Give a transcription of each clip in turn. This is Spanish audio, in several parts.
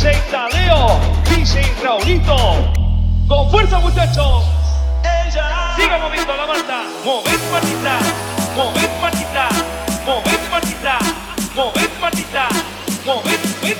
DJ Tadeo, DJ Raulito. Con fuerza, muchachos. Siga moviendo la Marta. Moved Martita, moved Martita, moved Martita, moved Martita, moved.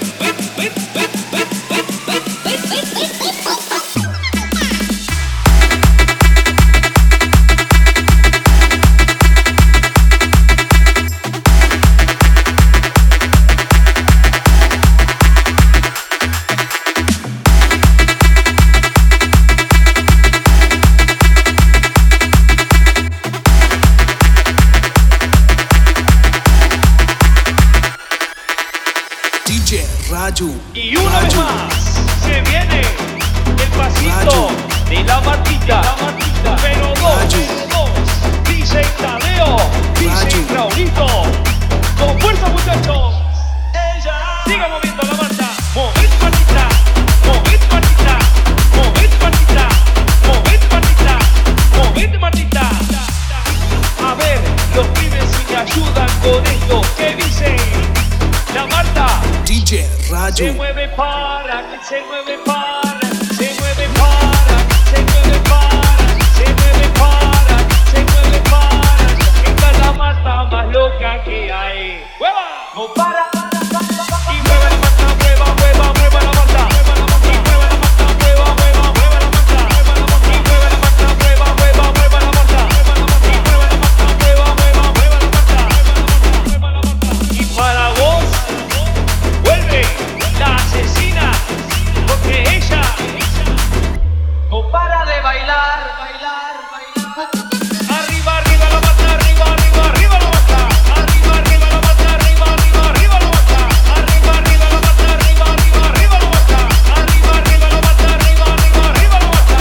Y una vez más se viene el pasito de la Martita, pero dos, DJ Tadeo, DJ Raulito. Con fuerza, muchachos. Siga moviendo la Marta. Moved Martita, moved Martita, moved Martita, moved Martita, moved Martita. A ver, los pibes si me ayudan con esto. ¿Qué dicen? La Marta. DJ Rayo. Se mueve para, se mueve para, se mueve para, se mueve para, se mueve para, se mueve para. Esta es la Marta más loca que hay. ¡Mueva! No para. Y mueve la Marta, mueva, mueva, mueva la Marta. Y mueve la Marta, mueva, mueva, mueva la Marta. Y mueve la Marta, mueva, mueva, mueva la Marta. Y mueve la Marta, mueva, mueva, mueva la Marta. Y para vos vuelve la asesina, porque ella no para de bailar, bailar, bailar. Arriba, arriba la Marta, arriba, arriba, arriba la Marta. Arriba, arriba la Marta, arriba, arriba, arriba la Marta. Arriba, arriba la Marta, arriba, arriba, arriba la Marta. Arriba, arriba la Marta, arriba, arriba, arriba la Marta.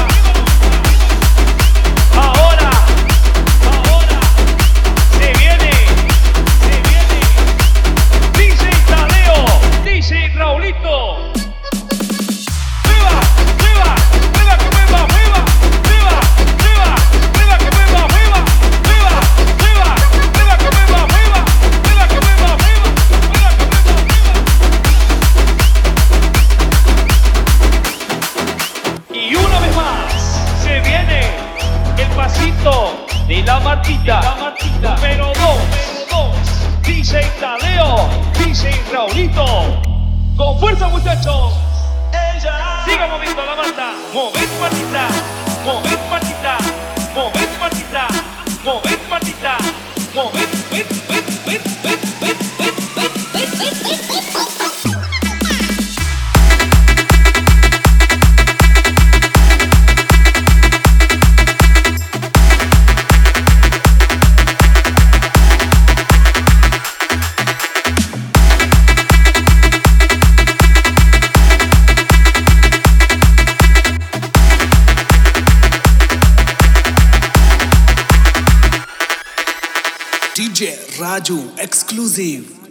Ahora se viene DJ Tadeo, DJ Raulito. Y una vez más se viene el pasito de la Martita, pero dos, DJ Tadeo, DJ Raulito. Con fuerza, muchachos. Siga moviendo la Marta. Moved Martita, moved Martita, moved Martita, moved Martita, moved. DJ Raju exclusive.